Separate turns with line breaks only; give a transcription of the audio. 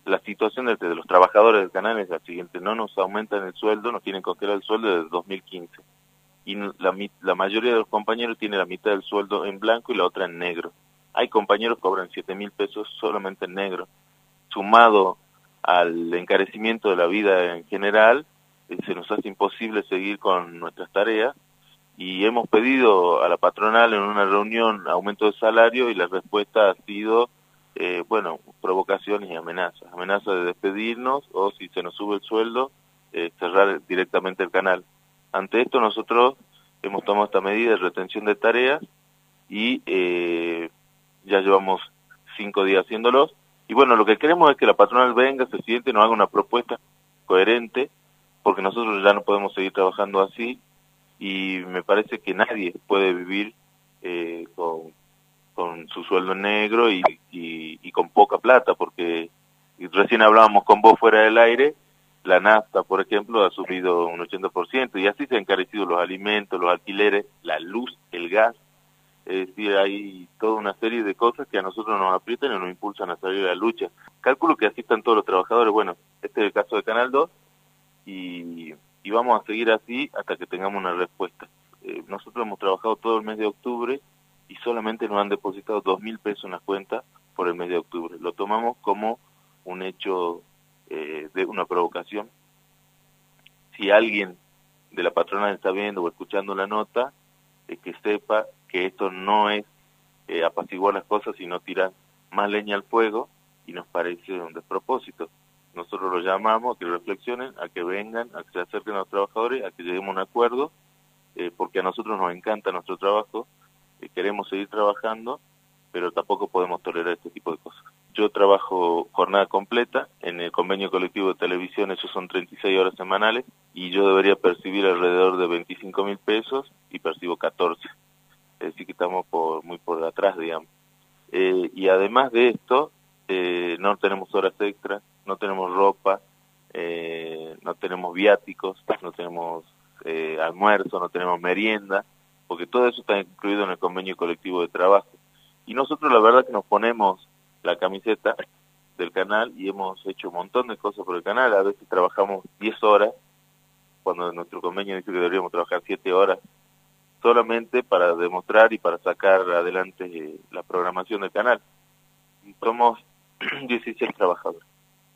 la situación de los trabajadores del canal es la siguiente: no nos aumentan el sueldo, nos quieren congelar el sueldo desde 2015. Y la mayoría de los compañeros tiene la mitad del sueldo en blanco y la otra en negro. Hay compañeros que cobran 7.000 pesos solamente en negro. Sumado al encarecimiento de la vida en general, se nos hace imposible seguir con nuestras tareas, y hemos pedido a la patronal en una reunión aumento de salario, y la respuesta ha sido, provocaciones y amenazas. Amenazas de despedirnos, o si se nos sube el sueldo, cerrar directamente el canal. Ante esto nosotros hemos tomado esta medida de retención de tareas y ya llevamos 5 días haciéndolos. Y bueno, lo que queremos es que la patronal venga, se siente y nos haga una propuesta coherente, porque nosotros ya no podemos seguir trabajando así, y me parece que nadie puede vivir con su sueldo en negro y con poca plata, porque recién hablábamos con vos fuera del aire, la nafta, por ejemplo, ha subido un 80%, y así se han encarecido los alimentos, los alquileres, la luz, el gas. Es decir, hay toda una serie de cosas que a nosotros nos aprietan y nos impulsan a salir a la lucha. Calculo que así están todos los trabajadores. Bueno, este es el caso de Canal 2, y vamos a seguir así hasta que tengamos una respuesta. Nosotros hemos trabajado todo el mes de octubre y solamente nos han depositado 2.000 pesos en las cuentas por el mes de octubre. Lo tomamos como un hecho de una provocación. Si alguien de la patronal está viendo o escuchando la nota, que sepa que esto no es apaciguar las cosas, sino tirar más leña al fuego, y nos parece un despropósito. Nosotros los llamamos a que reflexionen, a que vengan, a que se acerquen a los trabajadores, a que lleguemos a un acuerdo, porque a nosotros nos encanta nuestro trabajo, queremos seguir trabajando, pero tampoco podemos tolerar este tipo de cosas. Yo trabajo jornada completa, en el convenio colectivo de televisión eso son 36 horas semanales, y yo debería percibir alrededor de 25.000 pesos y percibo 14. Es decir, que estamos muy por atrás, digamos. Y además de esto, no tenemos horas extras, no tenemos ropa, no tenemos viáticos, no tenemos almuerzo, no tenemos merienda, porque todo eso está incluido en el convenio colectivo de trabajo. Y nosotros la verdad que nos ponemos la camiseta del canal y hemos hecho un montón de cosas por el canal. A veces trabajamos 10 horas, cuando nuestro convenio dice que deberíamos trabajar 7 horas, solamente para demostrar y para sacar adelante la programación del canal. Somos 16 trabajadores.